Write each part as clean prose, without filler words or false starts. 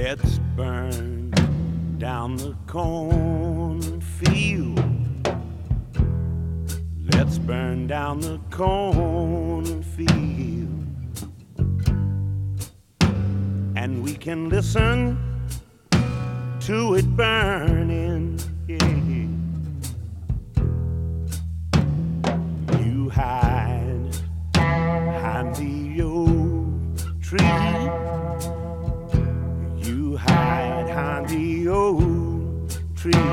Let's burn down the cornfield. Let's burn down the cornfield. And we can listen to it burning. Yeah. You hide behind the old tree. You hide behind the old tree.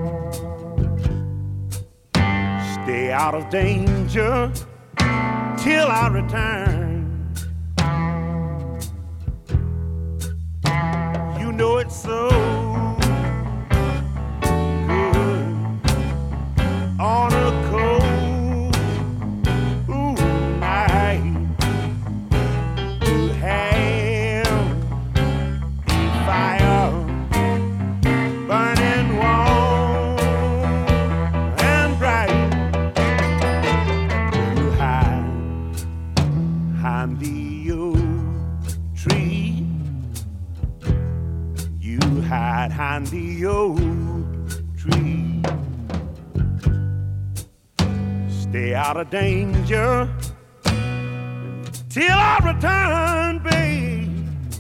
Stay out of danger till I return. You know it's so good on a cold night to have a fire burning warm and bright. You hide behind the old tree. You hide behind the old tree. Stay out of danger till I return, babe.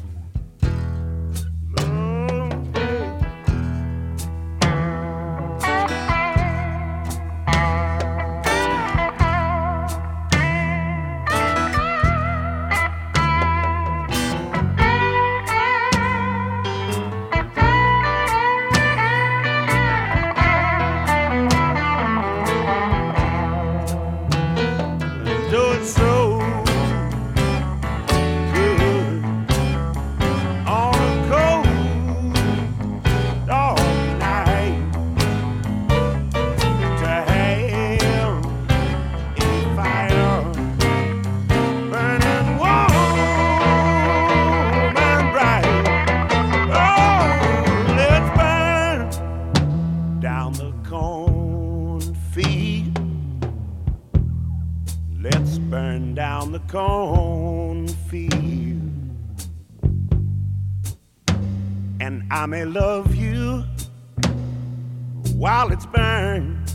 Oh, babe. Do it so good on a cold dog night to have a fire burning warm and bright. Oh, let's burn down the cornfield. Let's burn down the cornfield. And I may love you while it's burned.